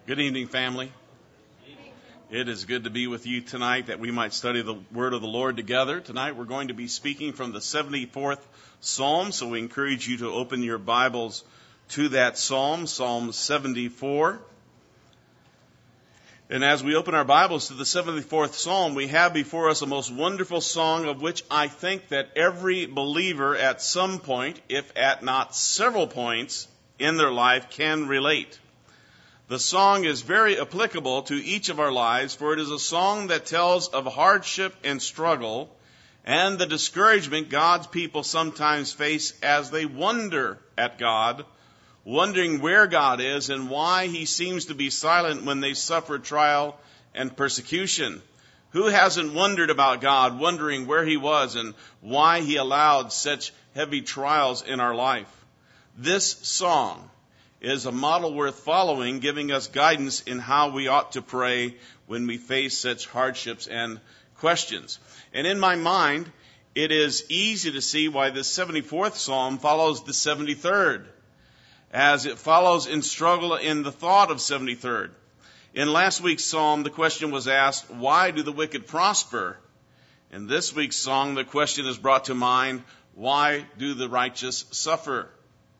Good evening, family. It is good to be with you tonight that we might study the Word of the Lord together. Tonight we're going to be speaking from the 74th Psalm, so we encourage you to open your Bibles to that Psalm, Psalm 74. And as we open our Bibles to the 74th Psalm, we have before us a most wonderful song of which I think that every believer at some point, if at not several points in their life, can relate. The song is very applicable to each of our lives, for it is a song that tells of hardship and struggle and the discouragement God's people sometimes face as they wonder at God, wondering where God is and why He seems to be silent when they suffer trial and persecution. Who hasn't wondered about God, wondering where He was and why He allowed such heavy trials in our life? This song is a model worth following, giving us guidance in how we ought to pray when we face such hardships and questions. And in my mind, it is easy to see why this 74th Psalm follows the 73rd, as it follows in struggle in the thought of 73rd. In last week's Psalm, the question was asked, why do the wicked prosper? In this week's song, the question is brought to mind, why do the righteous suffer?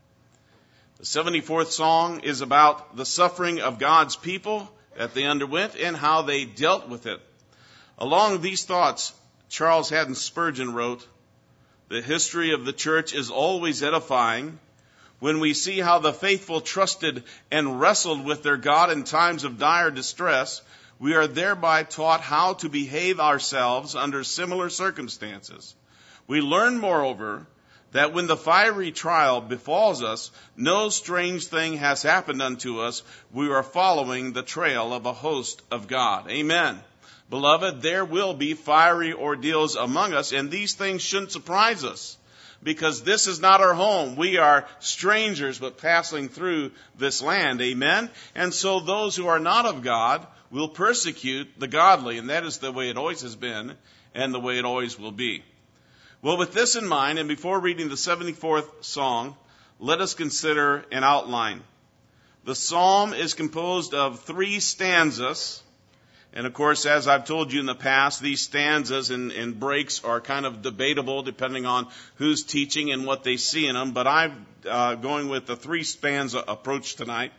The 74th song is about the suffering of God's people that they underwent and how they dealt with it. Along these thoughts, Charles Haddon Spurgeon wrote, "The history of the church is always edifying. When we see how the faithful trusted and wrestled with their God in times of dire distress, we are thereby taught how to behave ourselves under similar circumstances. We learn, moreover, that when the fiery trial befalls us, no strange thing has happened unto us. We are following the trail of a host of God." Amen. Beloved, there will be fiery ordeals among us, and these things shouldn't surprise us, because this is not our home. We are strangers, but passing through this land. Amen. And so those who are not of God will persecute the godly, and that is the way it always has been, and the way it always will be. Well, with this in mind, and before reading the 74th Psalm, let us consider an outline. The Psalm is composed of 3 stanzas. And of course, as I've told you in the past, these stanzas and breaks are kind of debatable depending on who's teaching and what they see in them. But I'm going with the 3-stanza approach tonight.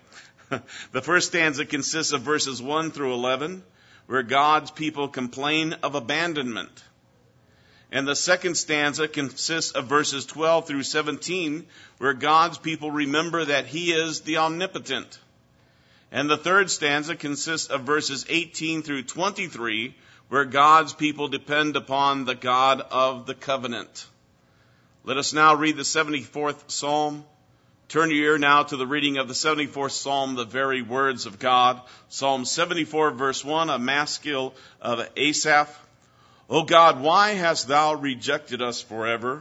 The first stanza consists of verses 1 through 11, where God's people complain of abandonment. And the second stanza consists of verses 12 through 17, where God's people remember that He is the omnipotent. And the third stanza consists of verses 18 through 23, where God's people depend upon the God of the covenant. Let us now read the 74th Psalm. Turn your ear now to the reading of the 74th Psalm, the very words of God. Psalm 74, verse 1, a maskil of Asaph. O God, why hast thou rejected us forever?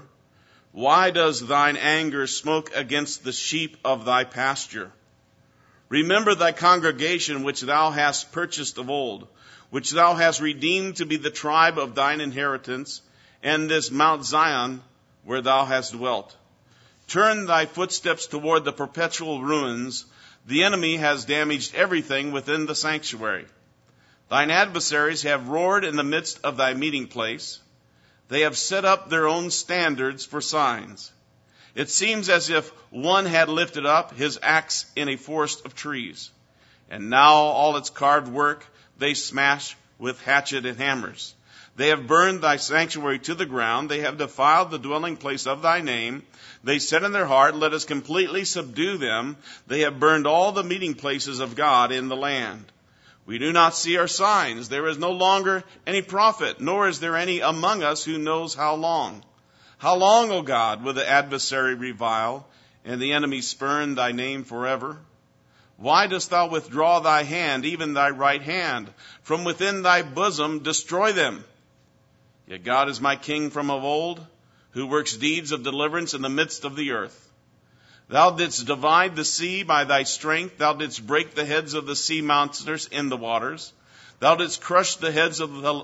Why does thine anger smoke against the sheep of thy pasture? Remember thy congregation which thou hast purchased of old, which thou hast redeemed to be the tribe of thine inheritance, and this Mount Zion where thou hast dwelt. Turn thy footsteps toward the perpetual ruins. The enemy has damaged everything within the sanctuary. Thine adversaries have roared in the midst of thy meeting place. They have set up their own standards for signs. It seems as if one had lifted up his axe in a forest of trees. And now all its carved work they smash with hatchet and hammers. They have burned thy sanctuary to the ground. They have defiled the dwelling place of thy name. They said in their heart, let us completely subdue them. They have burned all the meeting places of God in the land. We do not see our signs. There is no longer any prophet, nor is there any among us who knows how long. How long, O God, will the adversary revile, and the enemy spurn thy name forever? Why dost thou withdraw thy hand, even thy right hand? From within thy bosom destroy them. Yet God is my king from of old, who works deeds of deliverance in the midst of the earth. Thou didst divide the sea by thy strength. Thou didst break the heads of the sea monsters in the waters. Thou didst crush the heads of the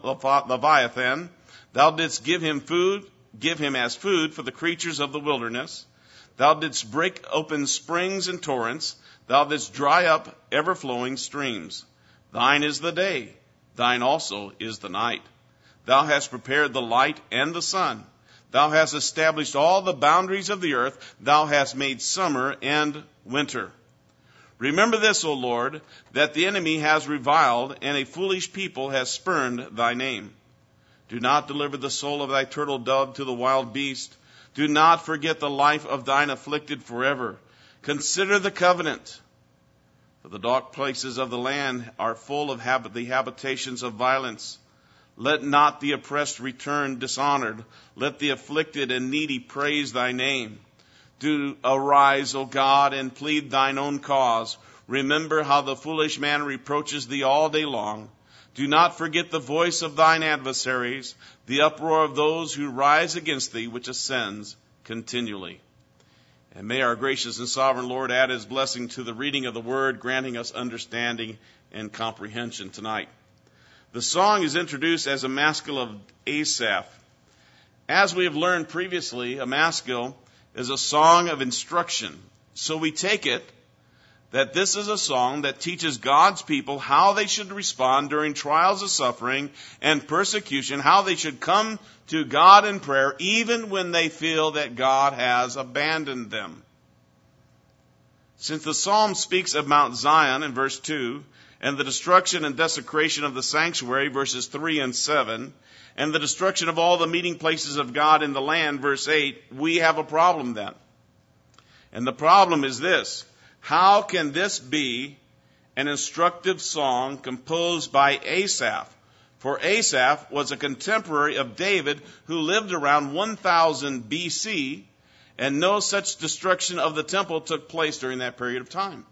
Leviathan. Thou didst give him as food for the creatures of the wilderness. Thou didst break open springs and torrents. Thou didst dry up ever-flowing streams. Thine is the day, thine also is the night. Thou hast prepared the light and the sun. Thou hast established all the boundaries of the earth. Thou hast made summer and winter. Remember this, O Lord, that the enemy has reviled, and a foolish people has spurned thy name. Do not deliver the soul of thy turtle dove to the wild beast. Do not forget the life of thine afflicted forever. Consider the covenant. For the dark places of the land are full of the habitations of violence. Let not the oppressed return dishonored. Let the afflicted and needy praise thy name. Do arise, O God, and plead thine own cause. Remember how the foolish man reproaches thee all day long. Do not forget the voice of thine adversaries, the uproar of those who rise against thee, which ascends continually. And may our gracious and sovereign Lord add his blessing to the reading of the word, granting us understanding and comprehension tonight. The song is introduced as a maskil of Asaph. As we have learned previously, a maskil is a song of instruction. So we take it that this is a song that teaches God's people how they should respond during trials of suffering and persecution, how they should come to God in prayer even when they feel that God has abandoned them. Since the psalm speaks of Mount Zion in verse 2, and the destruction and desecration of the sanctuary, verses 3 and 7, and the destruction of all the meeting places of God in the land, verse 8, we have a problem then. And the problem is this: how can this be an instructive song composed by Asaph? For Asaph was a contemporary of David who lived around 1000 BC, and no such destruction of the temple took place during that period of time.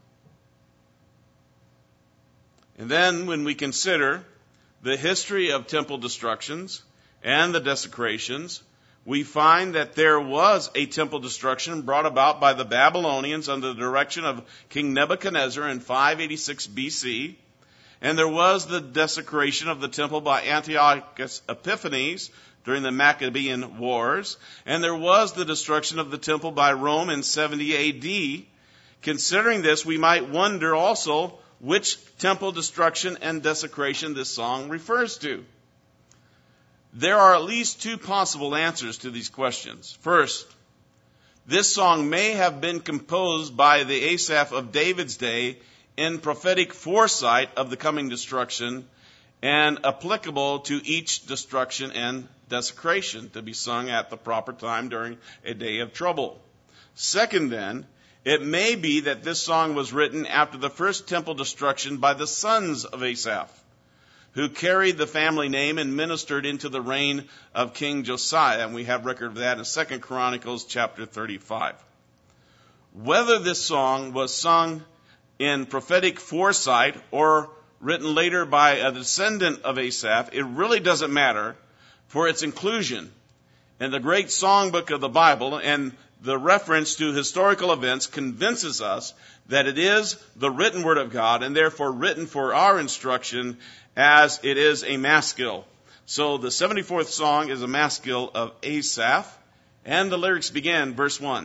And then when we consider the history of temple destructions and the desecrations, we find that there was a temple destruction brought about by the Babylonians under the direction of King Nebuchadnezzar in 586 BC. And there was the desecration of the temple by Antiochus Epiphanes during the Maccabean Wars. And there was the destruction of the temple by Rome in 70 AD. Considering this, we might wonder also which temple destruction and desecration this song refers to. There are at least two possible answers to these questions. First, this song may have been composed by the Asaph of David's day in prophetic foresight of the coming destruction and applicable to each destruction and desecration to be sung at the proper time during a day of trouble. Second, then, it may be that this song was written after the first temple destruction by the sons of Asaph, who carried the family name and ministered into the reign of King Josiah. And we have record of that in 2 Chronicles chapter 35. Whether this song was sung in prophetic foresight or written later by a descendant of Asaph, it really doesn't matter, for its inclusion in the great songbook of the Bible and the reference to historical events convinces us that it is the written word of God and therefore written for our instruction, as it is a maskil. So the 74th song is a maskil of Asaph, and the lyrics begin, verse 1.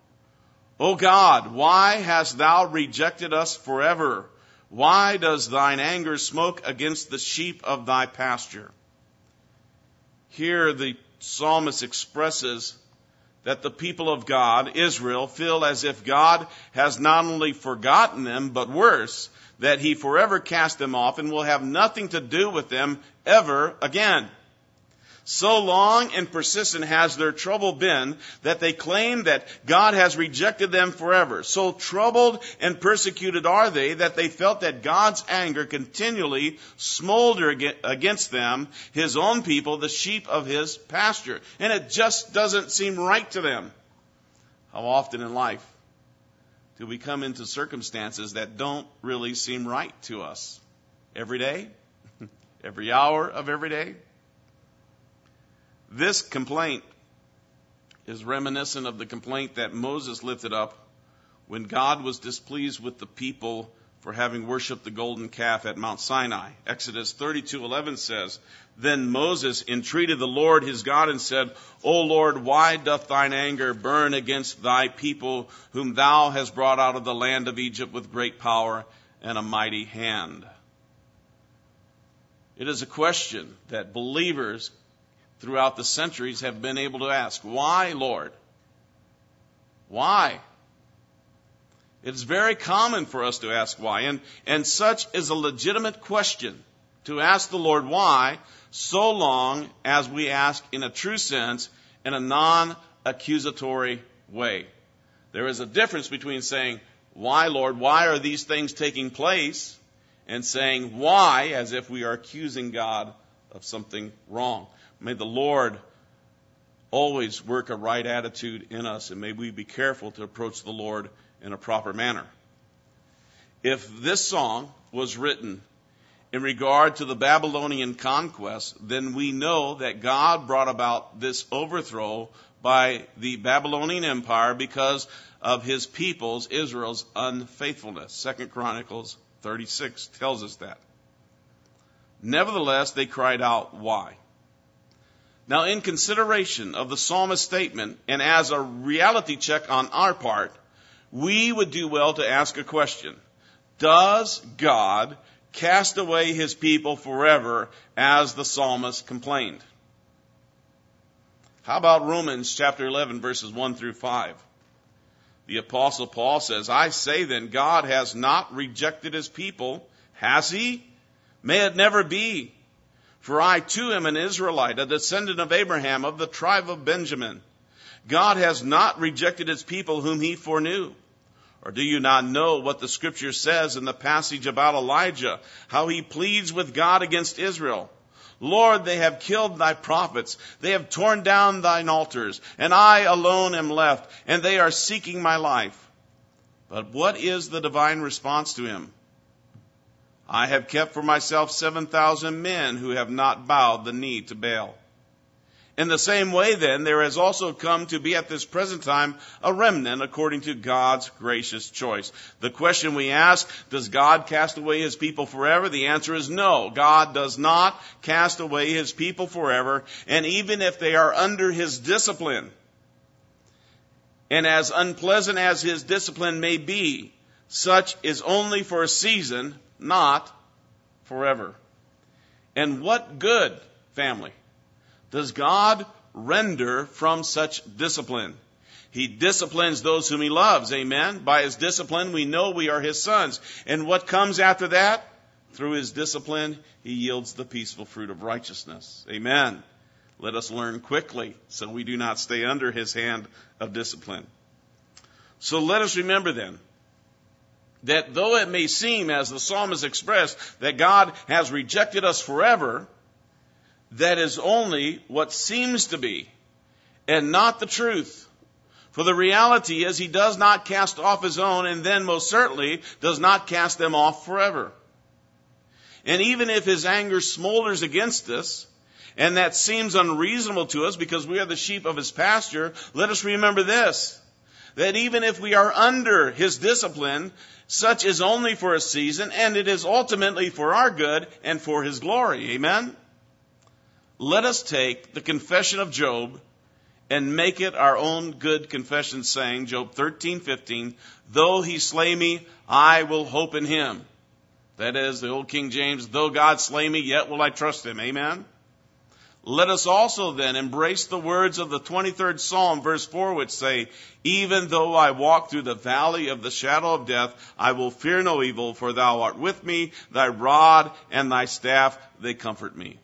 O God, why hast thou rejected us forever? Why does thine anger smoke against the sheep of thy pasture? Here the psalmist expresses that the people of God, Israel, feel as if God has not only forgotten them, but worse, that he forever cast them off and will have nothing to do with them ever again. So long and persistent has their trouble been that they claim that God has rejected them forever. So troubled and persecuted are they that they felt that God's anger continually smoldered against them, his own people, the sheep of his pasture. And it just doesn't seem right to them. How often in life do we come into circumstances that don't really seem right to us? Every day? Every hour of every day? This complaint is reminiscent of the complaint that Moses lifted up when God was displeased with the people for having worshipped the golden calf at Mount Sinai. Exodus 32:11 says, Then Moses entreated the Lord his God and said, O Lord, why doth thine anger burn against thy people, whom thou hast brought out of the land of Egypt with great power and a mighty hand? It is a question that believers throughout the centuries have been able to ask. Why, Lord? Why? It's very common for us to ask why, and such is a legitimate question to ask the Lord why, so long as we ask in a true sense, in a non-accusatory way. There is a difference between saying, why, Lord, why are these things taking place, and saying why, as if we are accusing God of something wrong. May the Lord always work a right attitude in us, and may we be careful to approach the Lord in a proper manner. If this song was written in regard to the Babylonian conquest, then we know that God brought about this overthrow by the Babylonian Empire because of his people's, Israel's, unfaithfulness. 2 Chronicles 36 tells us that. Nevertheless, they cried out, why? Now, in consideration of the psalmist's statement, and as a reality check on our part, we would do well to ask a question. Does God cast away his people forever, as the psalmist complained? How about Romans chapter 11, verses 1 through 5? The Apostle Paul says, I say then, God has not rejected his people, has he? May it never be. For I too am an Israelite, a descendant of Abraham, of the tribe of Benjamin. God has not rejected his people whom he foreknew. Or do you not know what the scripture says in the passage about Elijah, how he pleads with God against Israel? Lord, they have killed thy prophets, they have torn down thine altars, and I alone am left, and they are seeking my life. But what is the divine response to him? I have kept for myself 7,000 men who have not bowed the knee to Baal. In the same way, then, there has also come to be at this present time a remnant according to God's gracious choice. The question we ask, does God cast away his people forever? The answer is no. God does not cast away his people forever, and even if they are under his discipline, and as unpleasant as his discipline may be, such is only for a season, not forever. And what good, family, does God render from such discipline? He disciplines those whom he loves. Amen. By his discipline, we know we are his sons. And what comes after that? Through his discipline, he yields the peaceful fruit of righteousness. Amen. Let us learn quickly so we do not stay under his hand of discipline. So let us remember then that though it may seem, as the psalmist expressed, that God has rejected us forever, that is only what seems to be, and not the truth. For the reality is he does not cast off his own, and then most certainly does not cast them off forever. And even if his anger smolders against us, and that seems unreasonable to us because we are the sheep of his pasture, let us remember this, that even if we are under his discipline, such is only for a season, and it is ultimately for our good and for his glory. Amen? Let us take the confession of Job and make it our own good confession, saying, Job 13:15, though he slay me, I will hope in him. That is, the old King James, though God slay me, yet will I trust him. Amen? Let us also then embrace the words of the 23rd Psalm, verse 4, which say, even though I walk through the valley of the shadow of death, I will fear no evil, for thou art with me, thy rod and thy staff, they comfort me.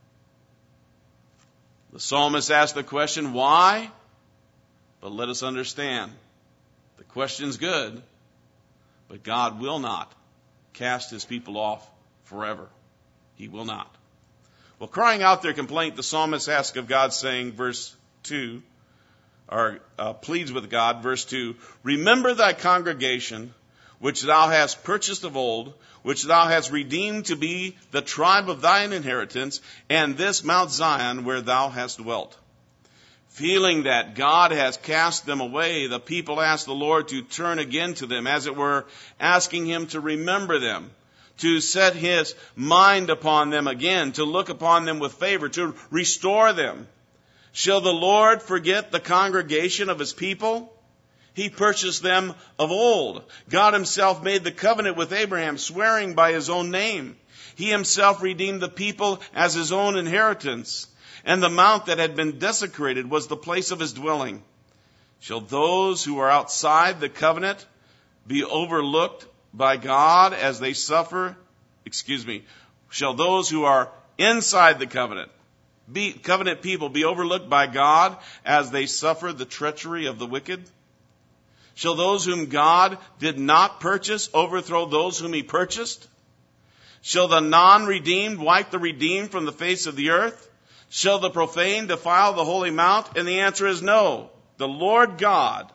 The psalmist asked the question, why? But let us understand, the question's good, but God will not cast his people off forever. He will not. Well, crying out their complaint, the psalmist asks of God, saying, verse 2, or pleads with God, verse 2, remember thy congregation, which thou hast purchased of old, which thou hast redeemed to be the tribe of thine inheritance, and this Mount Zion where thou hast dwelt. Feeling that God has cast them away, the people ask the Lord to turn again to them, as it were, asking him to remember them, to set his mind upon them again, to look upon them with favor, to restore them. Shall the Lord forget the congregation of his people? He purchased them of old. God himself made the covenant with Abraham, swearing by his own name. He himself redeemed the people as his own inheritance. And the mount that had been desecrated was the place of his dwelling. Shall those who are outside the covenant be overlooked by God as they suffer? Shall those who are inside the covenant, covenant people, be overlooked by God as they suffer the treachery of the wicked? Shall those whom God did not purchase overthrow those whom he purchased? Shall the non-redeemed wipe the redeemed from the face of the earth? Shall the profane defile the holy mount? And the answer is no. The Lord God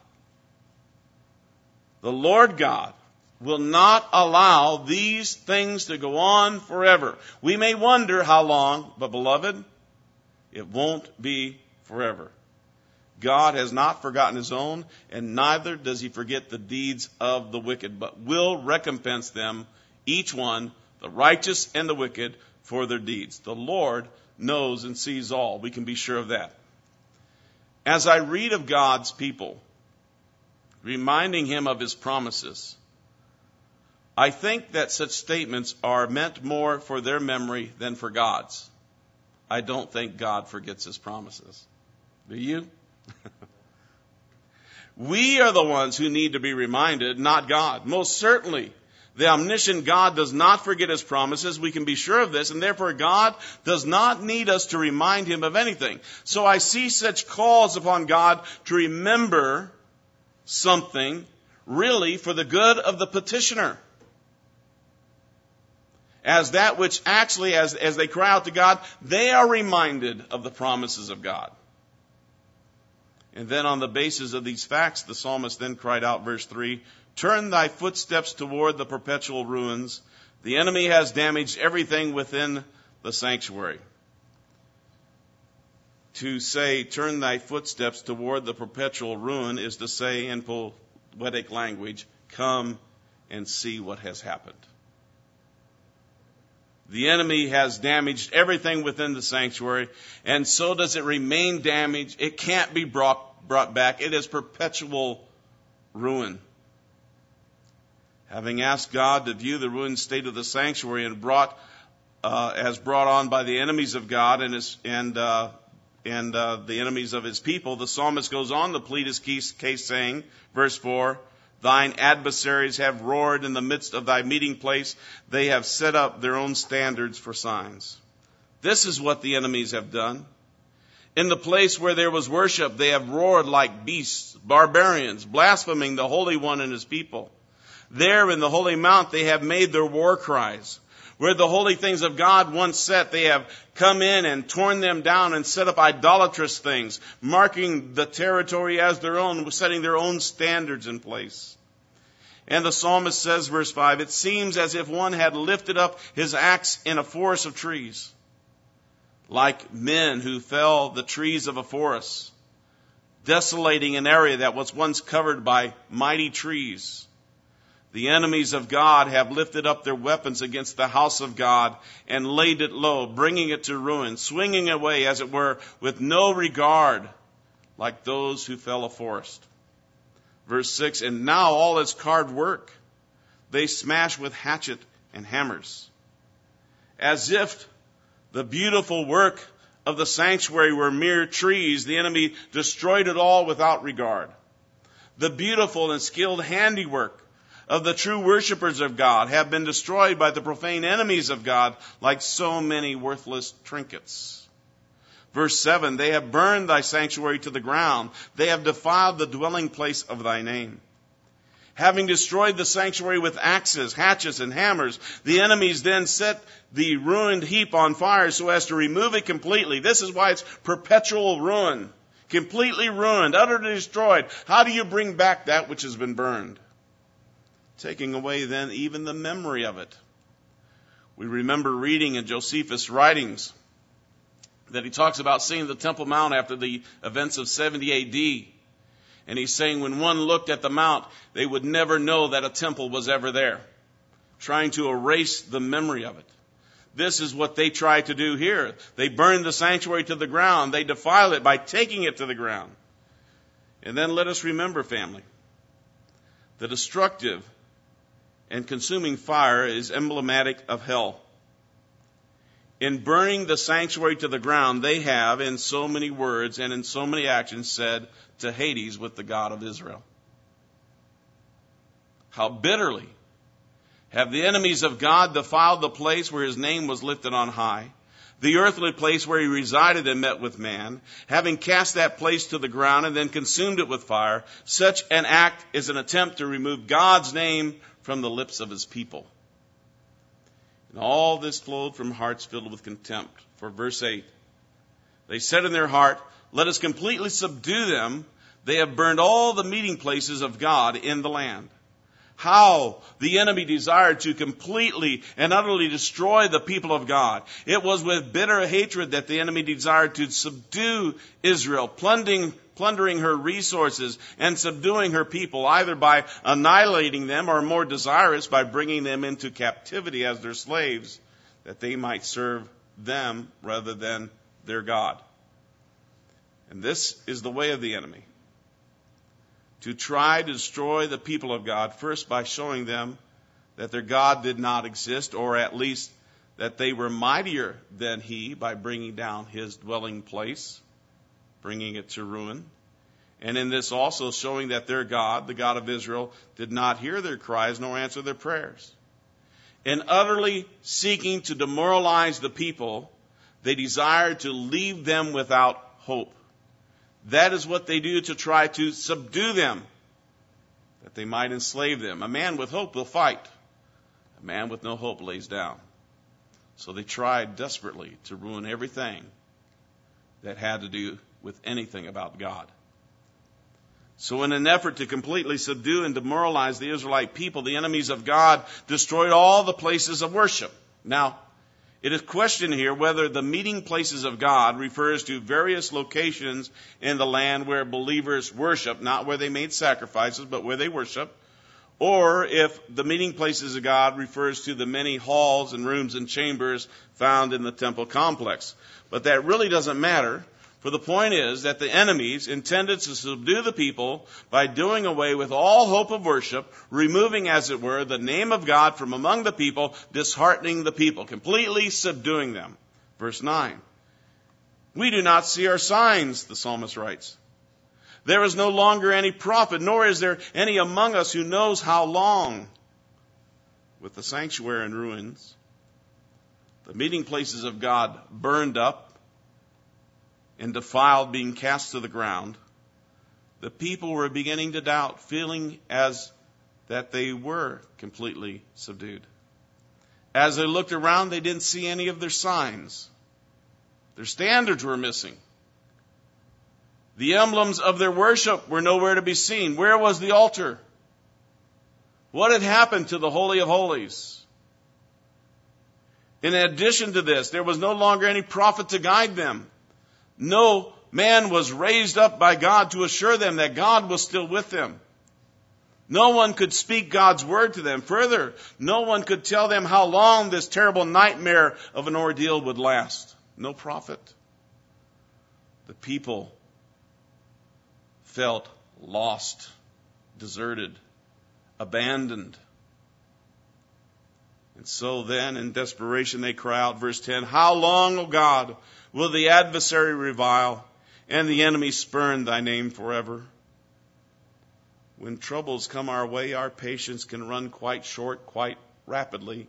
will not allow these things to go on forever. We may wonder how long, but beloved, it won't be forever. God has not forgotten his own, and neither does he forget the deeds of the wicked, but will recompense them, each one, the righteous and the wicked, for their deeds. The Lord knows and sees all. We can be sure of that. As I read of God's people, reminding him of his promises, I think that such statements are meant more for their memory than for God's. I don't think God forgets his promises. Do you? We are the ones who need to be reminded, not God. Most certainly, the omniscient God does not forget his promises. We can be sure of this, and therefore God does not need us to remind him of anything. So I see such calls upon God to remember something really for the good of the petitioner, as that which actually, as they cry out to God, they are reminded of the promises of God. And then on the basis of these facts, the psalmist then cried out, verse 3, "Turn thy footsteps toward the perpetual ruins. The enemy has damaged everything within the sanctuary." To say, "Turn thy footsteps toward the perpetual ruin," is to say in poetic language, "Come and see what has happened." The enemy has damaged everything within the sanctuary, and so does it remain damaged. It can't be brought back. It is perpetual ruin. Having asked God to view the ruined state of the sanctuary and as brought on by the enemies of God and the enemies of his people, the psalmist goes on to plead his case saying, verse 4, "Thine adversaries have roared in the midst of thy meeting place. They have set up their own standards for signs." This is what the enemies have done. In the place where there was worship, they have roared like beasts, barbarians, blaspheming the Holy One and his people. There in the holy mount, they have made their war cries. Where the holy things of God once set, they have come in and torn them down and set up idolatrous things, marking the territory as their own, setting their own standards in place. And the psalmist says, verse 5, "It seems as if one had lifted up his axe in a forest of trees." Like men who fell the trees of a forest, desolating an area that was once covered by mighty trees. The enemies of God have lifted up their weapons against the house of God and laid it low, bringing it to ruin, swinging away, as it were, with no regard, like those who fell a forest. Verse 6, "And now all is carved work. They smash with hatchet and hammers." As if the beautiful work of the sanctuary were mere trees, the enemy destroyed it all without regard. The beautiful and skilled handiwork of the true worshipers of God have been destroyed by the profane enemies of God like so many worthless trinkets. Verse 7, "They have burned thy sanctuary to the ground. They have defiled the dwelling place of thy name." Having destroyed the sanctuary with axes, hatchets, and hammers, the enemies then set the ruined heap on fire so as to remove it completely. This is why it's perpetual ruin. Completely ruined, utterly destroyed. How do you bring back that which has been burned? Taking away then even the memory of it. We remember reading in Josephus' writings that he talks about seeing the Temple Mount after the events of 70 AD. And he's saying when one looked at the mount, they would never know that a temple was ever there, trying to erase the memory of it. This is what they try to do here. They burn the sanctuary to the ground. They defile it by taking it to the ground. And then let us remember, family, the destructive and consuming fire is emblematic of hell. In burning the sanctuary to the ground, they have, in so many words and in so many actions, said to Hades with the God of Israel. How bitterly have the enemies of God defiled the place where his name was lifted on high, the earthly place where he resided and met with man, having cast that place to the ground and then consumed it with fire. Such an act is an attempt to remove God's name from the lips of his people. And all this flowed from hearts filled with contempt. For verse 8, they said in their heart, let us completely subdue them. They have burned all the meeting places of God in the land. How the enemy desired to completely and utterly destroy the people of God. It was with bitter hatred that the enemy desired to subdue Israel, plundering her resources and subduing her people, either by annihilating them or, more desirous, by bringing them into captivity as their slaves, that they might serve them rather than their God. And this is the way of the enemy, to try to destroy the people of God, first by showing them that their God did not exist, or at least that they were mightier than he, by bringing down his dwelling place, bringing it to ruin. And in this also showing that their God, the God of Israel, did not hear their cries nor answer their prayers. In utterly seeking to demoralize the people, they desired to leave them without hope. That is what they do to try to subdue them, that they might enslave them. A man with hope will fight. A man with no hope lays down. So they tried desperately to ruin everything that had to do with anything about God. So in an effort to completely subdue and demoralize the Israelite people, the enemies of God destroyed all the places of worship. Now, it is questioned here whether the meeting places of God refers to various locations in the land where believers worship, not where they made sacrifices, but where they worship, or if the meeting places of God refers to the many halls and rooms and chambers found in the temple complex. But that really doesn't matter, for the point is that the enemies intended to subdue the people by doing away with all hope of worship, removing, as it were, the name of God from among the people, disheartening the people, completely subduing them. Verse 9. We do not see our signs, the psalmist writes. There is no longer any prophet, nor is there any among us who knows how long. With the sanctuary in ruins, the meeting places of God burned up and defiled, being cast to the ground, the people were beginning to doubt, feeling as that they were completely subdued. As they looked around, they didn't see any of their signs. Their standards were missing. The emblems of their worship were nowhere to be seen. Where was the altar? What had happened to the Holy of Holies? In addition to this, there was no longer any prophet to guide them. No man was raised up by God to assure them that God was still with them. No one could speak God's word to them. Further, no one could tell them how long this terrible nightmare of an ordeal would last. No prophet. The people felt lost, deserted, abandoned. And so then, in desperation, they cry out, verse 10, how long, O God, will the adversary revile and the enemy spurn thy name forever? When troubles come our way, our patience can run quite short, quite rapidly.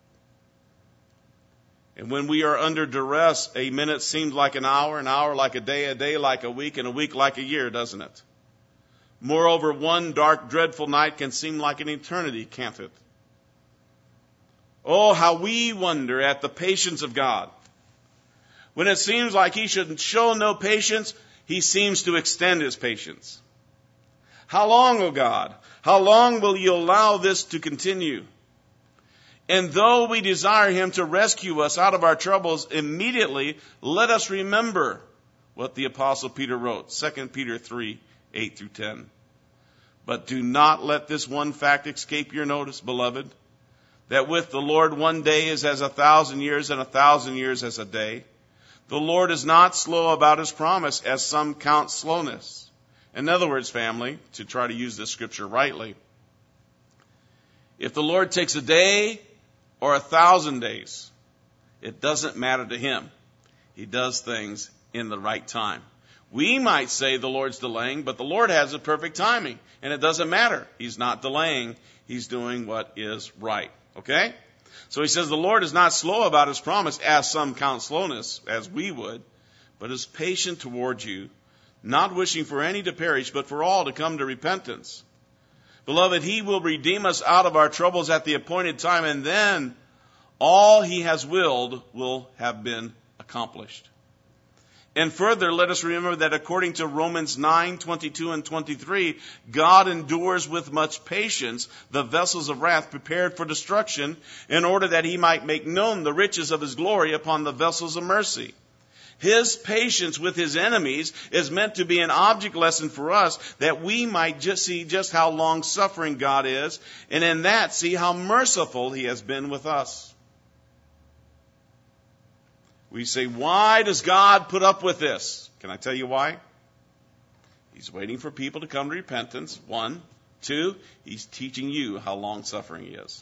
And when we are under duress, a minute seems like an hour like a day like a week, and a week like a year, doesn't it? Moreover, one dark, dreadful night can seem like an eternity, can't it? Oh, how we wonder at the patience of God. When it seems like he should show no patience, he seems to extend his patience. How long, O God? How long will you allow this to continue? And though we desire him to rescue us out of our troubles immediately, let us remember what the Apostle Peter wrote, 2 Peter 3, 8 through 10. But do not let this one fact escape your notice, beloved, that with the Lord 1 day is as 1,000 years, and 1,000 years as a day. The Lord is not slow about his promise, as some count slowness. In other words, family, to try to use this scripture rightly, if the Lord takes a day or 1,000 days, it doesn't matter to him. He does things in the right time. We might say the Lord's delaying, but the Lord has a perfect timing, and it doesn't matter. He's not delaying. He's doing what is right. Okay? So he says the Lord is not slow about his promise, as some count slowness, as we would, but is patient toward you, not wishing for any to perish, but for all to come to repentance. Beloved, he will redeem us out of our troubles at the appointed time, and then all he has willed will have been accomplished. And further, let us remember that according to Romans 9, 22 and 23, God endures with much patience the vessels of wrath prepared for destruction, in order that he might make known the riches of his glory upon the vessels of mercy. His patience with his enemies is meant to be an object lesson for us, that we might just see just how long-suffering God is, and in that see how merciful he has been with us. We say, why does God put up with this? Can I tell you why? He's waiting for people to come to repentance, 1. 2, he's teaching you how long-suffering he is.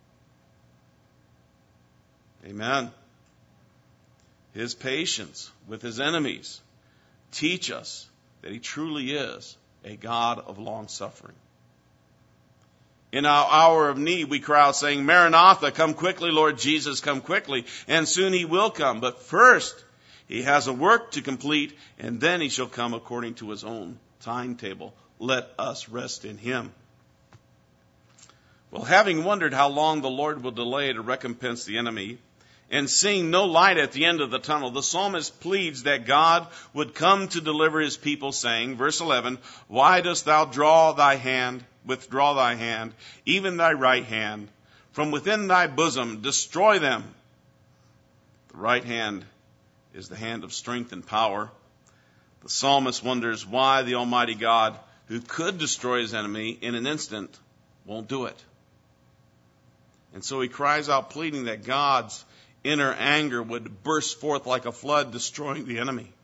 Amen. His patience with his enemies teach us that he truly is a God of long-suffering. In our hour of need, we cry out saying, Maranatha, come quickly, Lord Jesus, come quickly. And soon he will come. But first, he has a work to complete, and then he shall come according to his own timetable. Let us rest in him. Well, having wondered how long the Lord will delay to recompense the enemy, and seeing no light at the end of the tunnel, the psalmist pleads that God would come to deliver his people, saying, verse 11, why dost thou withdraw thy hand, even thy right hand, from within thy bosom, destroy them. The right hand is the hand of strength and power. The psalmist wonders why the Almighty God, who could destroy his enemy in an instant, won't do it. And so he cries out, pleading that God's inner anger would burst forth like a flood, destroying the enemy.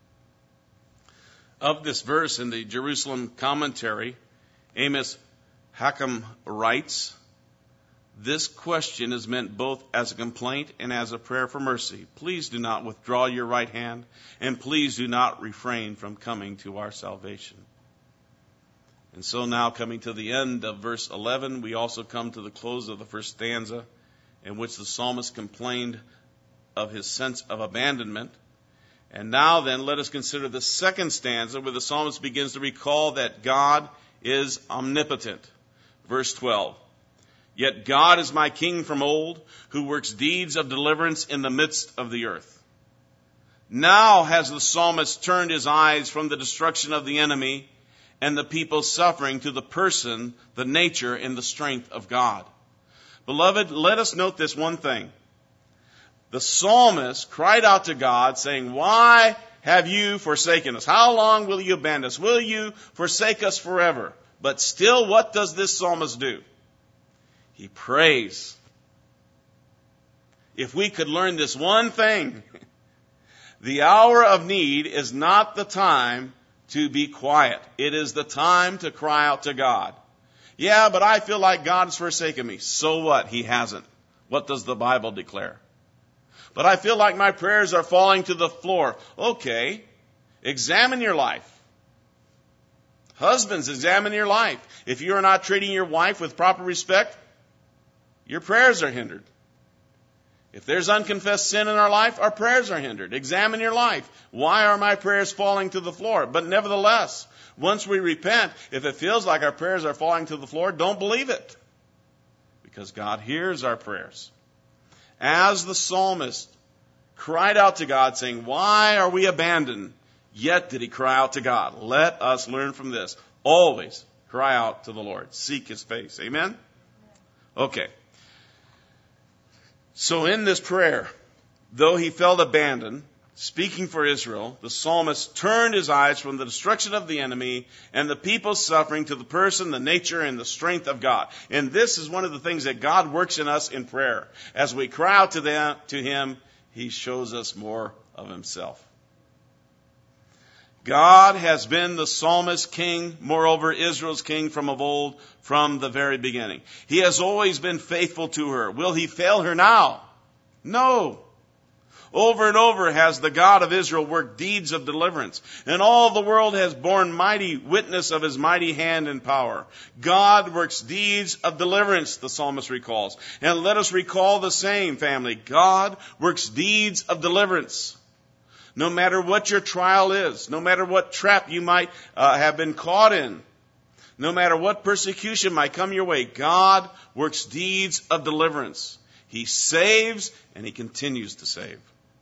Of this verse in the Jerusalem commentary, Amos Hakam writes, this question is meant both as a complaint and as a prayer for mercy. Please do not withdraw your right hand, and please do not refrain from coming to our salvation. And so now, coming to the end of verse 11, we also come to the close of the first stanza, in which the psalmist complained of his sense of abandonment. And now then, let us consider the second stanza, where the psalmist begins to recall that God is omnipotent. Verse 12, yet God is my king from old, who works deeds of deliverance in the midst of the earth. Now has the psalmist turned his eyes from the destruction of the enemy and the people's suffering to the person, the nature, and the strength of God. Beloved, let us note this one thing. The psalmist cried out to God, saying, why have you forsaken us? How long will you abandon us? Will you forsake us forever? But still, what does this psalmist do? He prays. If we could learn this one thing, the hour of need is not the time to be quiet. It is the time to cry out to God. Yeah, but I feel like God has forsaken me. So what? He hasn't. What does the Bible declare? But I feel like my prayers are falling to the floor. Okay, examine your life. Husbands, examine your life. If you are not treating your wife with proper respect, your prayers are hindered. If there's unconfessed sin in our life, our prayers are hindered. Examine your life. Why are my prayers falling to the floor? But nevertheless, once we repent, if it feels like our prayers are falling to the floor, don't believe it. Because God hears our prayers. As the psalmist cried out to God, saying, why are we abandoned? Yet did he cry out to God. Let us learn from this. Always cry out to the Lord. Seek his face. Amen? Okay. So in this prayer, though he felt abandoned, speaking for Israel, the psalmist turned his eyes from the destruction of the enemy and the people's suffering to the person, the nature, and the strength of God. And this is one of the things that God works in us in prayer. As we cry out to him, he shows us more of himself. God has been the psalmist's king, moreover Israel's king from of old, from the very beginning. He has always been faithful to her. Will he fail her now? No. Over and over has the God of Israel worked deeds of deliverance, and all the world has borne mighty witness of his mighty hand and power. God works deeds of deliverance, the psalmist recalls. And let us recall the same, family. God works deeds of deliverance. No matter what your trial is, no matter what trap you might have been caught in, no matter what persecution might come your way, God works deeds of deliverance. He saves, and he continues to save.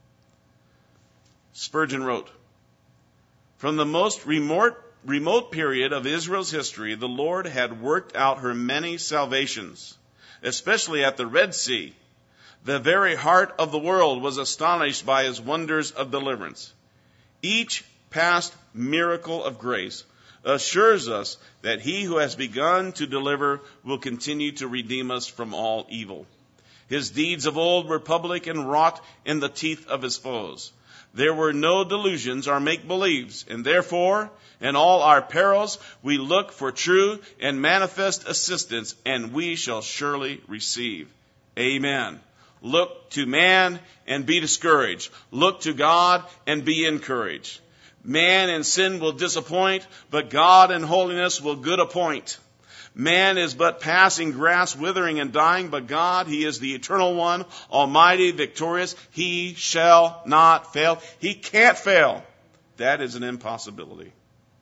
Spurgeon wrote, "From the most remote period of Israel's history, the Lord had worked out her many salvations, especially at the Red Sea. The very heart of the world was astonished by his wonders of deliverance. Each past miracle of grace assures us that he who has begun to deliver will continue to redeem us from all evil. His deeds of old were public and wrought in the teeth of his foes. There were no delusions or make-believes, and therefore, in all our perils, we look for true and manifest assistance, and we shall surely receive." Amen. Look to man and be discouraged. Look to God and be encouraged. Man in sin will disappoint, but God in holiness will good appoint. Man is but passing grass, withering and dying, but God, he is the eternal one, almighty, victorious. He shall not fail. He can't fail. That is an impossibility.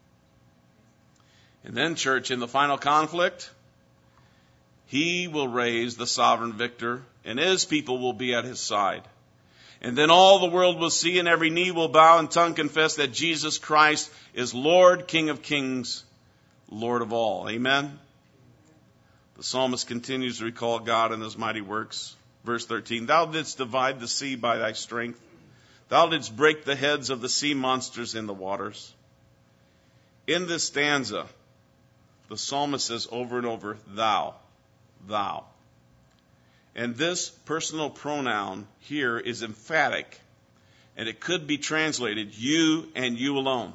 And then, church, in the final conflict, he will raise the sovereign victor, and his people will be at his side. And then all the world will see, and every knee will bow and tongue confess that Jesus Christ is Lord, King of kings, Lord of all. Amen? The psalmist continues to recall God and his mighty works. Verse 13, "Thou didst divide the sea by thy strength. Thou didst break the heads of the sea monsters in the waters." In this stanza, the psalmist says over and over, thou, thou. And this personal pronoun here is emphatic, and it could be translated you and you alone.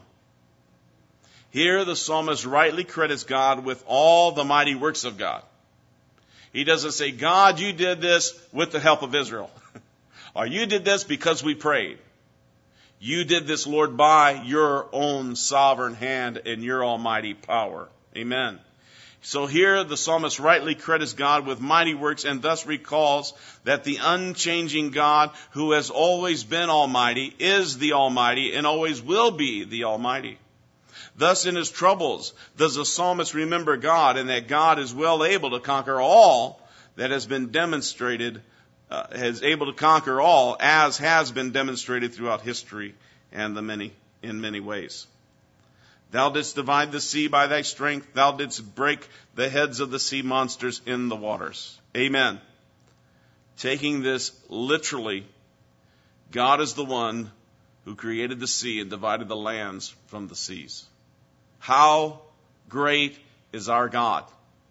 Here the psalmist rightly credits God with all the mighty works of God. He doesn't say, God, you did this with the help of Israel. Or you did this because we prayed. You did this, Lord, by your own sovereign hand and your almighty power. Amen. So here the psalmist rightly credits God with mighty works and thus recalls that the unchanging God who has always been almighty is the almighty and always will be the almighty. Thus in his troubles does the psalmist remember God and that God is well able to conquer all that has been demonstrated, is able to conquer all as has been demonstrated throughout history and in many ways. Thou didst divide the sea by thy strength. Thou didst break the heads of the sea monsters in the waters. Amen. Taking this literally, God is the one who created the sea and divided the lands from the seas. How great is our God!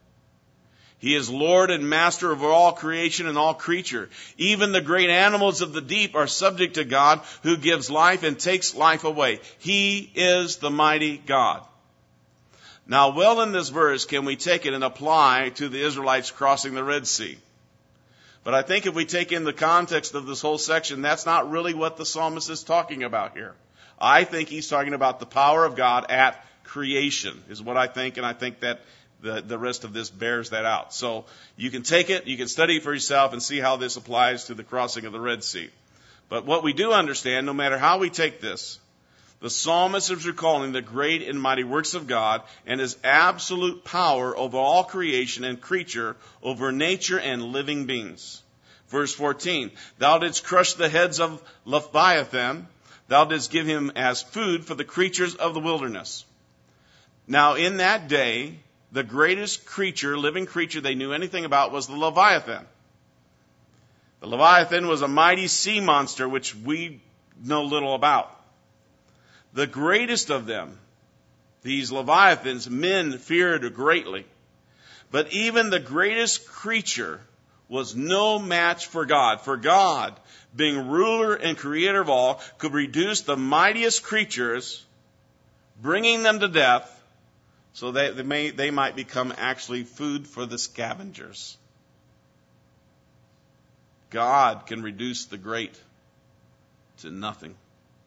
He is Lord and Master over all creation and all creature. Even the great animals of the deep are subject to God who gives life and takes life away. He is the mighty God. Now, well in this verse can we take it and apply to the Israelites crossing the Red Sea. But I think if we take in the context of this whole section, that's not really what the psalmist is talking about here. I think he's talking about the power of God at creation, is what I think, and I think that the rest of this bears that out. So you can take it, you can study it for yourself and see how this applies to the crossing of the Red Sea. But what we do understand, no matter how we take this, the psalmist is recalling the great and mighty works of God and his absolute power over all creation and creature, over nature and living beings. Verse 14, thou didst crush the heads of Leviathan, thou didst give him as food for the creatures of the wilderness. Now in that day, the greatest creature, living creature they knew anything about was the Leviathan. The Leviathan was a mighty sea monster which we know little about. The greatest of them, these Leviathans, men feared greatly. But even the greatest creature was no match for God. For God, being ruler and creator of all, could reduce the mightiest creatures, bringing them to death, so that they might become actually food for the scavengers. God can reduce the great to nothing.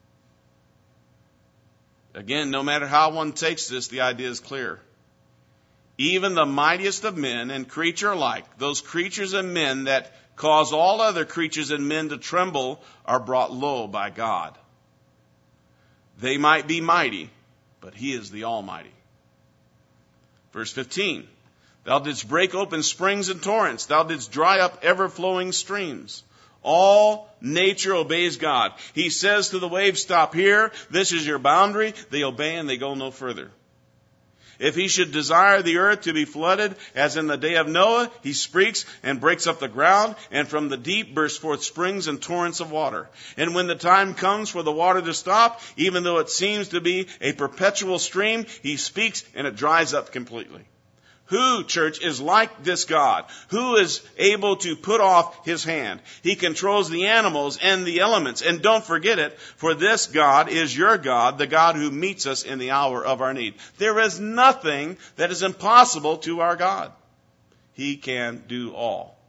Again, no matter how one takes this, the idea is clear. Even the mightiest of men and creature alike, those creatures and men that cause all other creatures and men to tremble, are brought low by God. They might be mighty, but He is the Almighty. Verse 15, Thou didst break open springs and torrents. Thou didst dry up ever-flowing streams. All nature obeys God. He says to the waves, stop here. This is your boundary. They obey and they go no further. If He should desire the earth to be flooded, as in the day of Noah, He speaks and breaks up the ground, and from the deep burst forth springs and torrents of water. And when the time comes for the water to stop, even though it seems to be a perpetual stream, He speaks and it dries up completely. Who, church, is like this God? Who is able to put off His hand? He controls the animals and the elements. And don't forget it, for this God is your God, the God who meets us in the hour of our need. There is nothing that is impossible to our God. He can do all.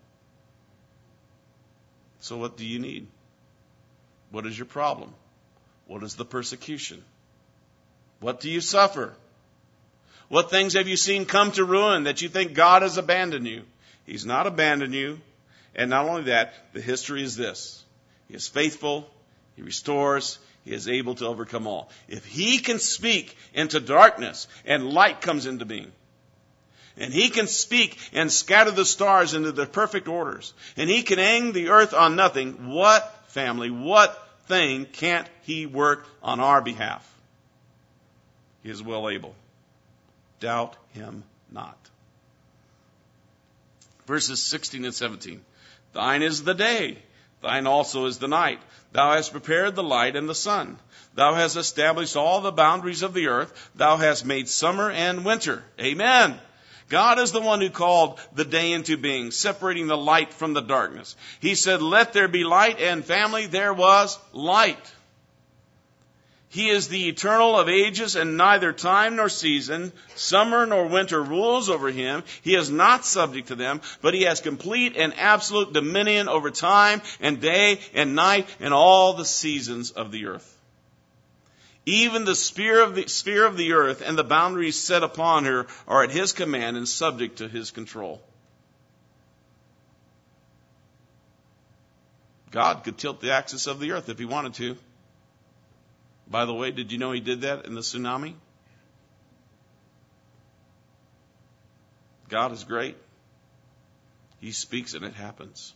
So what do you need? What is your problem? What is the persecution? What do you suffer? What things have you seen come to ruin that you think God has abandoned you? He's not abandoned you. And not only that, the history is this. He is faithful. He restores. He is able to overcome all. If He can speak into darkness and light comes into being, and He can speak and scatter the stars into their perfect orders, and He can hang the earth on nothing, what family, what thing can't He work on our behalf? He is well able. Doubt Him not. Verses 16 and 17. Thine is the day, thine also is the night. Thou hast prepared the light and the sun. Thou hast established all the boundaries of the earth. Thou hast made summer and winter. Amen. God is the one who called the day into being, separating the light from the darkness. He said, let there be light, and family, there was light. He is the eternal of ages, and neither time nor season, summer nor winter rules over Him. He is not subject to them, but He has complete and absolute dominion over time and day and night and all the seasons of the earth. Even the sphere of the earth and the boundaries set upon her are at His command and subject to His control. God could tilt the axis of the earth if He wanted to. By the way, did you know He did that in the tsunami? God is great. He speaks and it happens.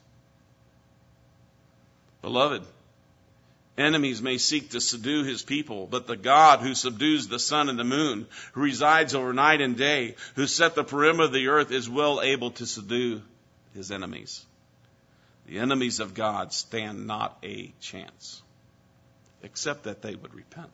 Beloved, enemies may seek to subdue His people, but the God who subdues the sun and the moon, who resides over night and day, who set the perimeter of the earth, is well able to subdue His enemies. The enemies of God stand not a chance, except that they would repent.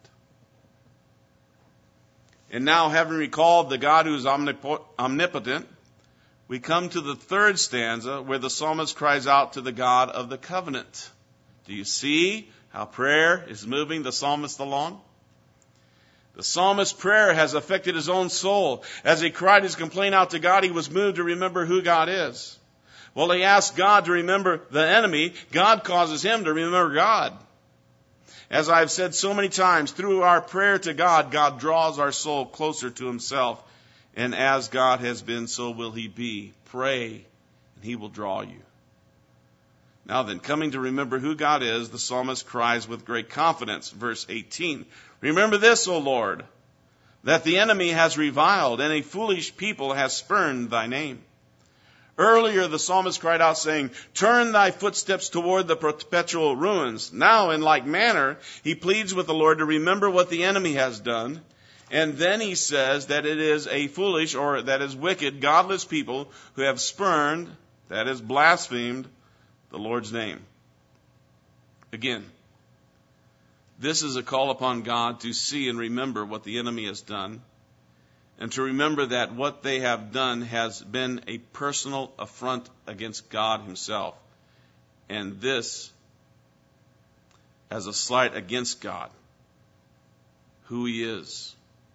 And now, having recalled the God who is omnipotent, we come to the third stanza where the psalmist cries out to the God of the covenant. Do you see how prayer is moving the psalmist along? The psalmist's prayer has affected his own soul. As he cried his complaint out to God, he was moved to remember who God is. While he asked God to remember the enemy, God causes him to remember God. As I've said so many times, through our prayer to God, God draws our soul closer to Himself. And as God has been, so will He be. Pray, and He will draw you. Now then, coming to remember who God is, the psalmist cries with great confidence. Verse 18, remember this, O Lord, that the enemy has reviled, and a foolish people has spurned Thy name. Earlier, the psalmist cried out, saying, turn thy footsteps toward the perpetual ruins. Now, in like manner, he pleads with the Lord to remember what the enemy has done. And then he says that it is a foolish, or that is wicked, godless people who have spurned, that is blasphemed, the Lord's name. Again, this is a call upon God to see and remember what the enemy has done, and to remember that what they have done has been a personal affront against God himself. And this as a slight against God, who he is.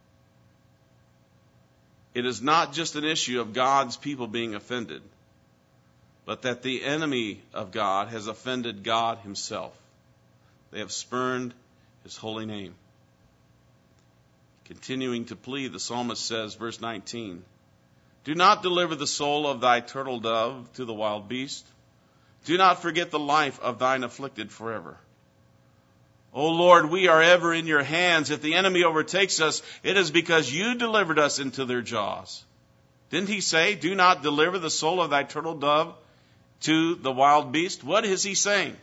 It is not just an issue of God's people being offended, but that the enemy of God has offended God himself. They have spurned his holy name. Continuing to plead, the psalmist says, verse 19, "Do not deliver the soul of thy turtle dove to the wild beast. Do not forget the life of thine afflicted forever. O Lord, we are ever in your hands. If the enemy overtakes us, it is because you delivered us into their jaws." Didn't he say, "Do not deliver the soul of thy turtle dove to the wild beast"? What is he saying?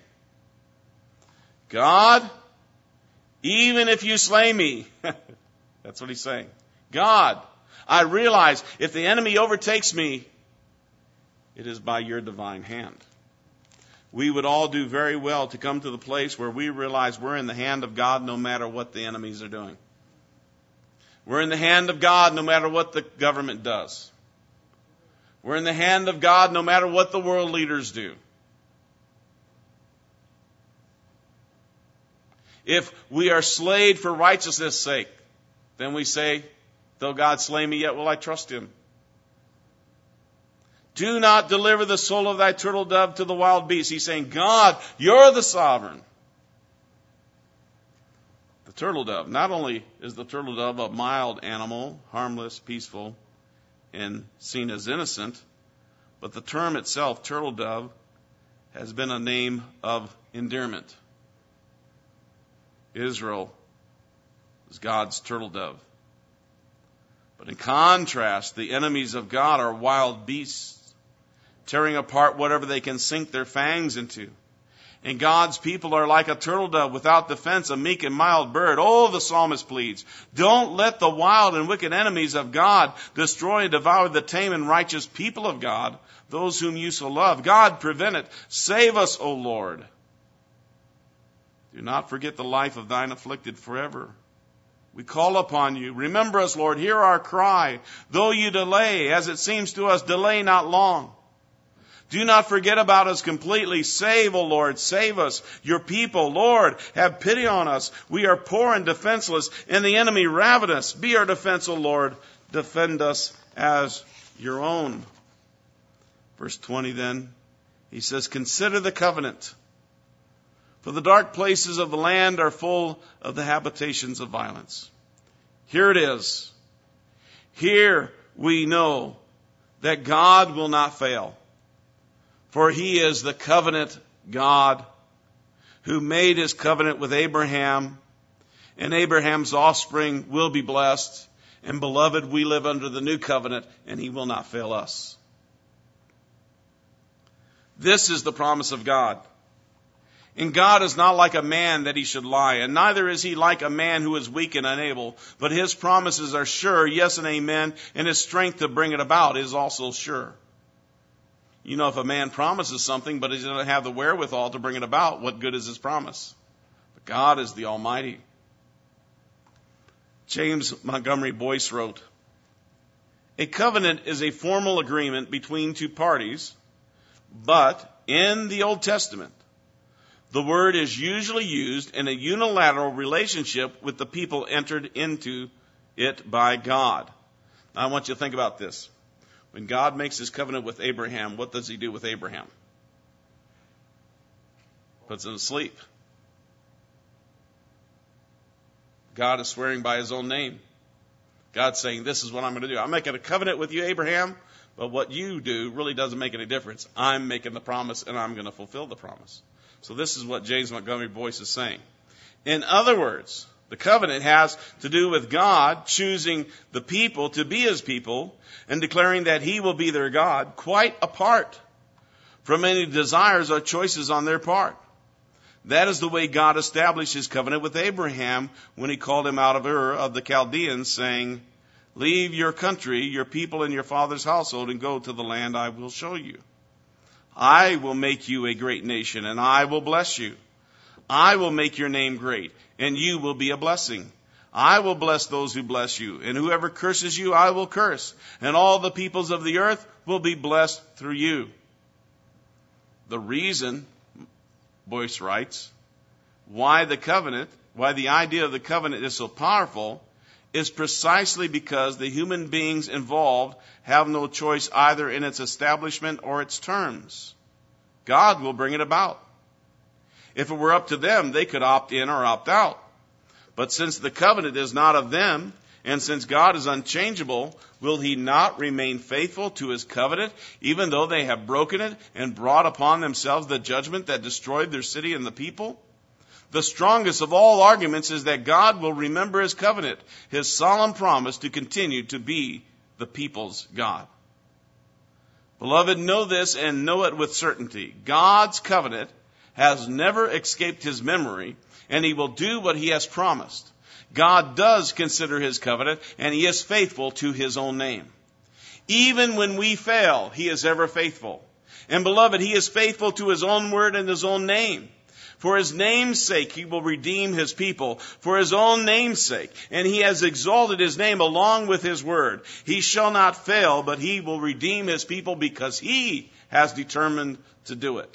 God, even if you slay me, that's what he's saying. God, I realize if the enemy overtakes me, it is by your divine hand. We would all do very well to come to the place where we realize we're in the hand of God no matter what the enemies are doing. We're in the hand of God no matter what the government does. We're in the hand of God no matter what the world leaders do. If we are slayed for righteousness' sake, then we say, "Though God slay me, yet will I trust him." Do not deliver the soul of thy turtle dove to the wild beast. He's saying, God, you're the sovereign. The turtle dove. Not only is the turtle dove a mild animal, harmless, peaceful, and seen as innocent, but the term itself, turtle dove, has been a name of endearment. Israel is God's turtle dove. But in contrast, the enemies of God are wild beasts, tearing apart whatever they can sink their fangs into. And God's people are like a turtle dove without defense, a meek and mild bird. Oh, the psalmist pleads, don't let the wild and wicked enemies of God destroy and devour the tame and righteous people of God, those whom you so love. God, prevent it. Save us, O Lord. Do not forget the life of thine afflicted forever. We call upon you. Remember us, Lord. Hear our cry. Though you delay, as it seems to us, delay not long. Do not forget about us completely. Save, O Lord, save us, your people. Lord, have pity on us. We are poor and defenseless, and the enemy ravenous. Be our defense, O Lord. Defend us as your own. Verse 20 then, he says, "Consider the covenant. For the dark places of the land are full of the habitations of violence." Here it is. Here we know that God will not fail. For he is the covenant God who made his covenant with Abraham, and Abraham's offspring will be blessed. And beloved, we live under the new covenant, and he will not fail us. This is the promise of God. And God is not like a man that he should lie, and neither is he like a man who is weak and unable. But his promises are sure, yes and amen, and his strength to bring it about is also sure. You know, if a man promises something, but he doesn't have the wherewithal to bring it about, what good is his promise? But God is the Almighty. James Montgomery Boyce wrote, "A covenant is a formal agreement between two parties, but in the Old Testament, the word is usually used in a unilateral relationship with the people entered into it by God." Now, I want you to think about this. When God makes his covenant with Abraham, what does he do with Abraham? Puts him to sleep. God is swearing by his own name. God's saying, this is what I'm going to do. I'm making a covenant with you, Abraham, but what you do really doesn't make any difference. I'm making the promise, and I'm going to fulfill the promise. So this is what James Montgomery Boyce is saying. In other words, the covenant has to do with God choosing the people to be his people and declaring that he will be their God, quite apart from any desires or choices on their part. That is the way God established his covenant with Abraham when he called him out of Ur of the Chaldeans, saying, "Leave your country, your people, and your father's household, and go to the land I will show you." I will make you a great nation, and I will bless you. I will make your name great, and you will be a blessing. I will bless those who bless you, and whoever curses you, I will curse, and all the peoples of the earth will be blessed through you. The reason, Boyce writes, why the idea of the covenant is so powerful is precisely because the human beings involved have no choice either in its establishment or its terms. God will bring it about. If it were up to them, they could opt in or opt out. But since the covenant is not of them, and since God is unchangeable, will he not remain faithful to his covenant, even though they have broken it and brought upon themselves the judgment that destroyed their city and the people? The strongest of all arguments is that God will remember his covenant, his solemn promise to continue to be the people's God. Beloved, know this and know it with certainty. God's covenant has never escaped his memory, and he will do what he has promised. God does consider his covenant, and he is faithful to his own name. Even when we fail, he is ever faithful. And beloved, he is faithful to his own word and his own name. For his name's sake, he will redeem his people. For his own name's sake. And he has exalted his name along with his word. He shall not fail, but he will redeem his people because he has determined to do it.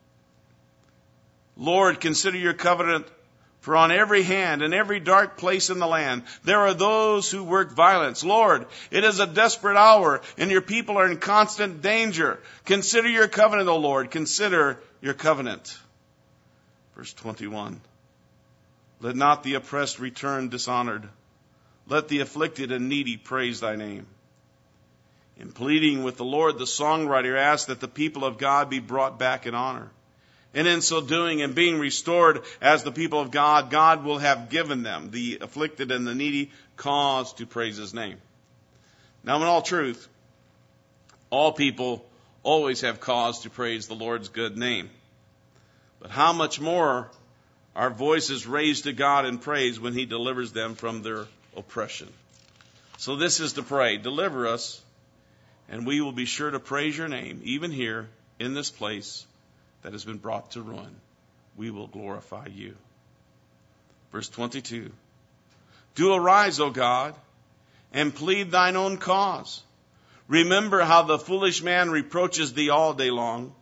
Lord, consider your covenant, for on every hand and every dark place in the land, there are those who work violence. Lord, it is a desperate hour, and your people are in constant danger. Consider your covenant, O Lord. Consider your covenant. Verse 21. Let not the oppressed return dishonored. Let the afflicted and needy praise thy name. In pleading with the Lord, the songwriter asks that the people of God be brought back in honor. And in so doing and being restored as the people of God, God will have given them, the afflicted and the needy, cause to praise his name. Now, in all truth, all people always have cause to praise the Lord's good name. But how much more are voices raised to God in praise when he delivers them from their oppression? So this is to pray, deliver us, and we will be sure to praise your name, even here in this place that has been brought to ruin. We will glorify you. Verse 22. Do arise, O God, and plead thine own cause. Remember how the foolish man reproaches thee all day long.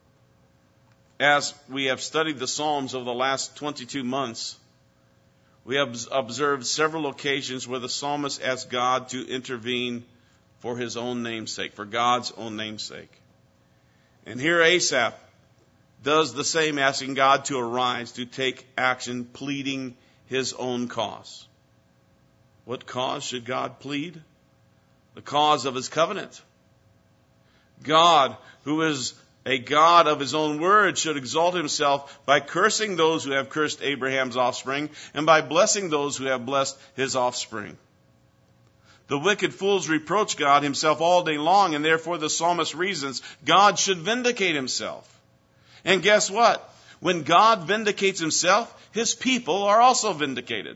As we have studied the Psalms over the last 22 months, we have observed several occasions where the psalmist asked God to intervene for his own name's sake, for God's own name's sake. And here Asaph does the same, asking God to arise, to take action, pleading his own cause. What cause should God plead? The cause of his covenant. God, who is a God of his own word, should exalt himself by cursing those who have cursed Abraham's offspring and by blessing those who have blessed his offspring. The wicked fools reproach God himself all day long, and therefore the psalmist reasons God should vindicate himself. And guess what? When God vindicates himself, his people are also vindicated.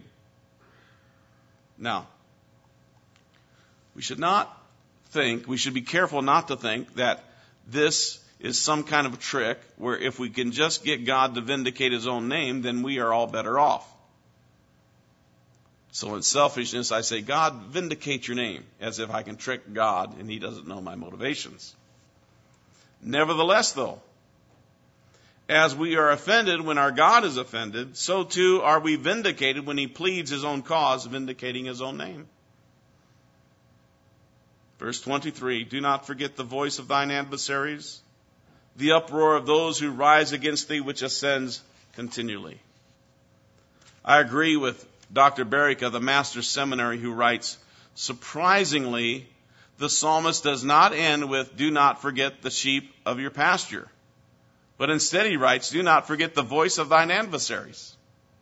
Now, we should be careful not to think that this is some kind of a trick where if we can just get God to vindicate his own name, then we are all better off. So in selfishness, I say, God, vindicate your name, as if I can trick God and he doesn't know my motivations. Nevertheless, though, as we are offended when our God is offended, so too are we vindicated when he pleads his own cause, vindicating his own name. Verse 23, do not forget the voice of thine adversaries, the uproar of those who rise against thee, which ascends continually. I agree with Dr. Barrick of the Master's Seminary, who writes, surprisingly, the psalmist does not end with, do not forget the sheep of your pasture. But instead he writes, do not forget the voice of thine adversaries.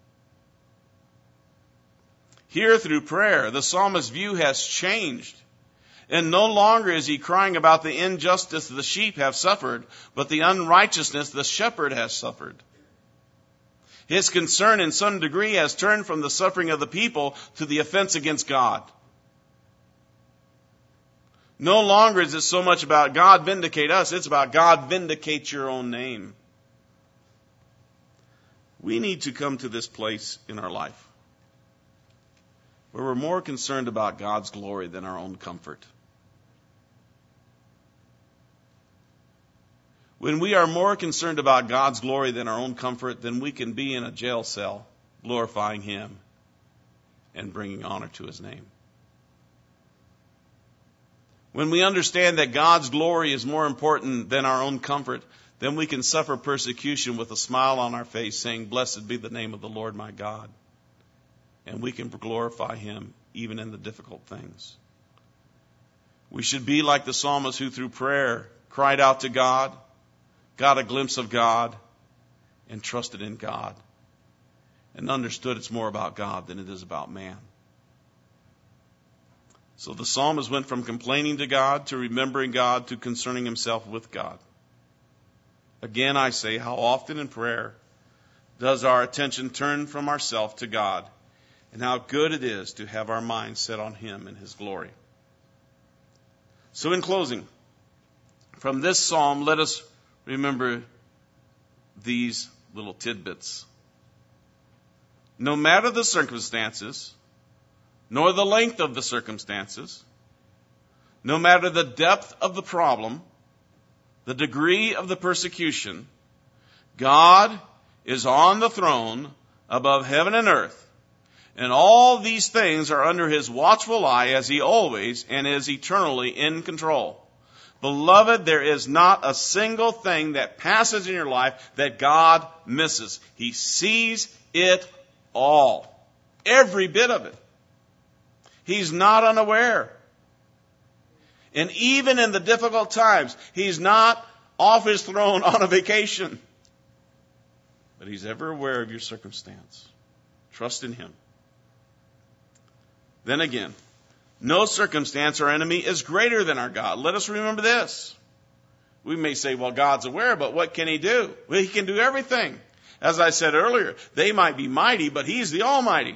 Here through prayer, the psalmist's view has changed. And no longer is he crying about the injustice the sheep have suffered, but the unrighteousness the shepherd has suffered. His concern in some degree has turned from the suffering of the people to the offense against God. No longer is it so much about God vindicate us, it's about God vindicate your own name. We need to come to this place in our life where we're more concerned about God's glory than our own comfort. When we are more concerned about God's glory than our own comfort, then we can be in a jail cell glorifying Him and bringing honor to His name. When we understand that God's glory is more important than our own comfort, then we can suffer persecution with a smile on our face, saying, "Blessed be the name of the Lord my God." And we can glorify Him even in the difficult things. We should be like the psalmist who through prayer cried out to God, got a glimpse of God, and trusted in God, and understood it's more about God than it is about man. So the psalmist went from complaining to God to remembering God to concerning himself with God. Again, I say, how often in prayer does our attention turn from ourselves to God, and how good it is to have our minds set on Him and His glory. So in closing, from this psalm, let us remember these little tidbits. No matter the circumstances, nor the length of the circumstances, no matter the depth of the problem, the degree of the persecution, God is on the throne above heaven and earth, and all these things are under His watchful eye as He always and is eternally in control. Beloved, there is not a single thing that passes in your life that God misses. He sees it all. Every bit of it. He's not unaware. And even in the difficult times, He's not off His throne on a vacation. But He's ever aware of your circumstance. Trust in Him. Then again, no circumstance or enemy is greater than our God. Let us remember this. We may say, well, God's aware, but what can He do? Well, He can do everything. As I said earlier, they might be mighty, but He's the Almighty.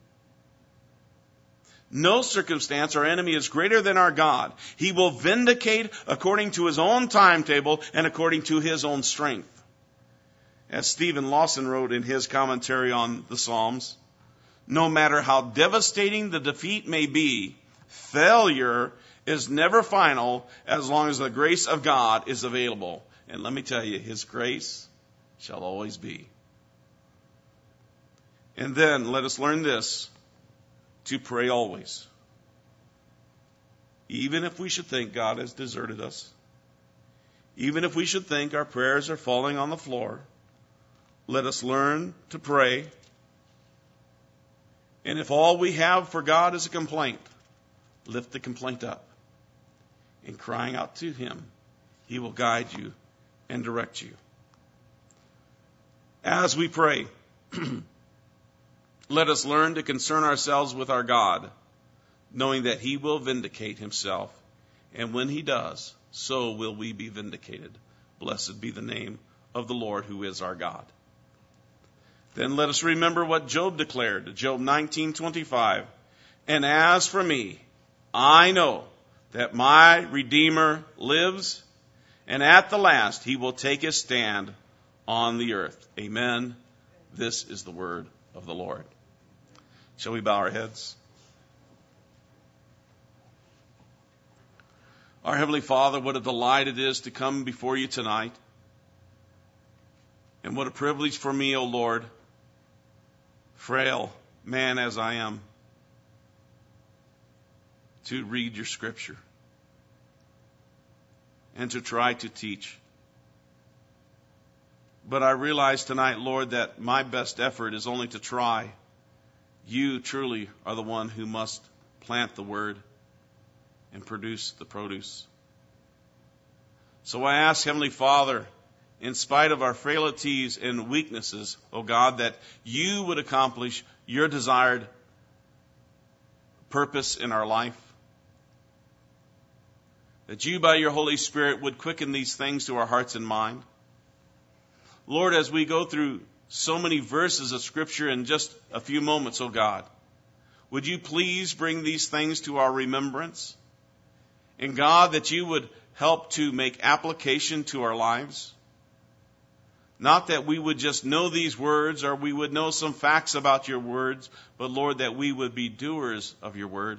No circumstance or enemy is greater than our God. He will vindicate according to His own timetable and according to His own strength. As Stephen Lawson wrote in his commentary on the Psalms, no matter how devastating the defeat may be, failure is never final as long as the grace of God is available. And let me tell you, His grace shall always be. And then let us learn this, to pray always. Even if we should think God has deserted us, even if we should think our prayers are falling on the floor, let us learn to pray. And if all we have for God is a complaint, lift the complaint up. In crying out to Him, He will guide you and direct you. As we pray, let us learn to concern ourselves with our God, knowing that He will vindicate Himself. And when He does, so will we be vindicated. Blessed be the name of the Lord who is our God. Then let us remember what Job declared, Job 19:25. And as for me, I know that my Redeemer lives, and at the last He will take His stand on the earth. Amen. This is the word of the Lord. Shall we bow our heads? Our Heavenly Father, what a delight it is to come before You tonight. And what a privilege for me, O Lord, frail man as I am, to read Your Scripture and to try to teach. But I realize tonight, Lord, that my best effort is only to try. You truly are the one who must plant the word and produce the produce. So I ask, Heavenly Father, in spite of our frailties and weaknesses, O God, that You would accomplish Your desired purpose in our life. That You, by Your Holy Spirit, would quicken these things to our hearts and mind. Lord, as we go through so many verses of Scripture in just a few moments, O God, would You please bring these things to our remembrance? And God, that you would help to make application to our lives. Not that we would just know these words or we would know some facts about your words, but Lord, that we would be doers of your word.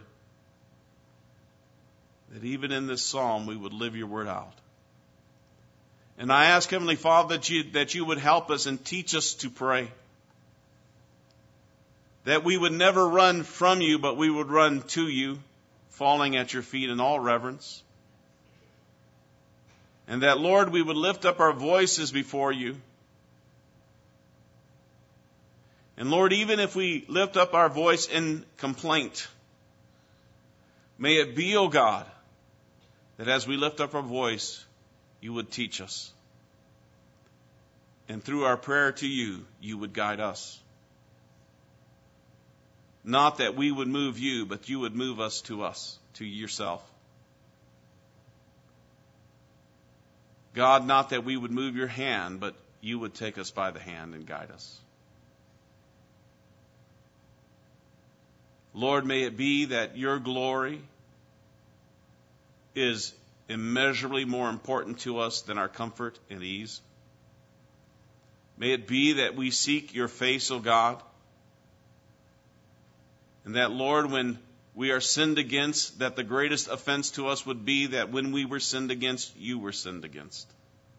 That even in this psalm we would live your word out. And I ask, Heavenly Father, that you would help us and teach us to pray. That we would never run from you, but we would run to you, falling at your feet in all reverence. And that, Lord, we would lift up our voices before you. And Lord, even if we lift up our voice in complaint, may it be, O God, that as we lift up our voice, you would teach us. And through our prayer to you, you would guide us. Not that we would move you, but you would move us, to yourself. God, not that we would move your hand, but you would take us by the hand and guide us. Lord, may it be that your glory is immeasurably more important to us than our comfort and ease. May it be that we seek your face, O God, and that, Lord, when we are sinned against, that the greatest offense to us would be that when we were sinned against, you were sinned against.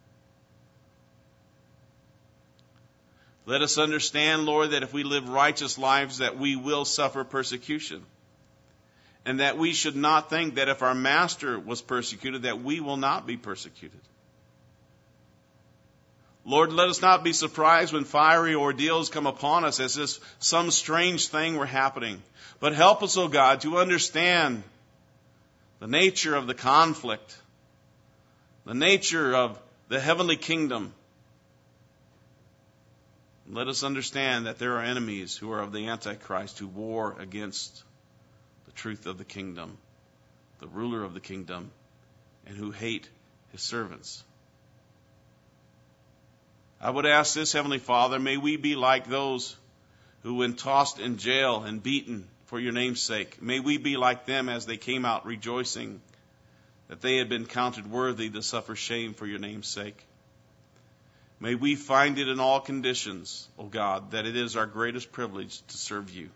Let us understand, Lord, that if we live righteous lives, that we will suffer persecution. And that we should not think that if our master was persecuted, that we will not be persecuted. Lord, let us not be surprised when fiery ordeals come upon us as if some strange thing were happening. But help us, O God, to understand the nature of the conflict, the nature of the heavenly kingdom. Let us understand that there are enemies who are of the Antichrist who war against the truth of the kingdom, the ruler of the kingdom, and who hate his servants. I would ask this, Heavenly Father, may we be like those who, when tossed in jail and beaten for your name's sake, may we be like them as they came out rejoicing that they had been counted worthy to suffer shame for your name's sake. May we find it in all conditions, O God, that it is our greatest privilege to serve you.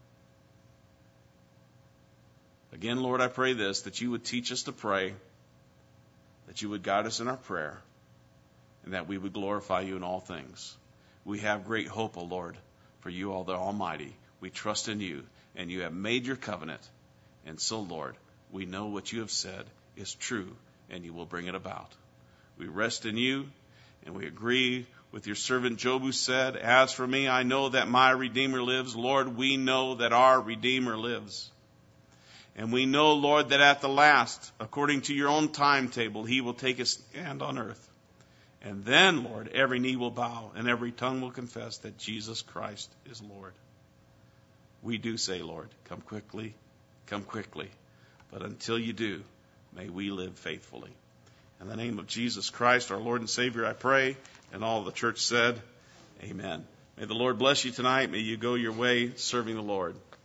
Again, Lord, I pray this, that you would teach us to pray, that you would guide us in our prayer, and that we would glorify you in all things. We have great hope, O Lord, for you are the Almighty. We trust in you, and you have made your covenant. And so, Lord, we know what you have said is true, and you will bring it about. We rest in you, and we agree with your servant Job, who said, as for me, I know that my Redeemer lives. Lord, we know that our Redeemer lives. And we know, Lord, that at the last, according to your own timetable, he will take his stand on earth. And then, Lord, every knee will bow and every tongue will confess that Jesus Christ is Lord. We do say, Lord, come quickly, come quickly. But until you do, may we live faithfully. In the name of Jesus Christ, our Lord and Savior, I pray. And all the church said, amen. May the Lord bless you tonight. May you go your way serving the Lord.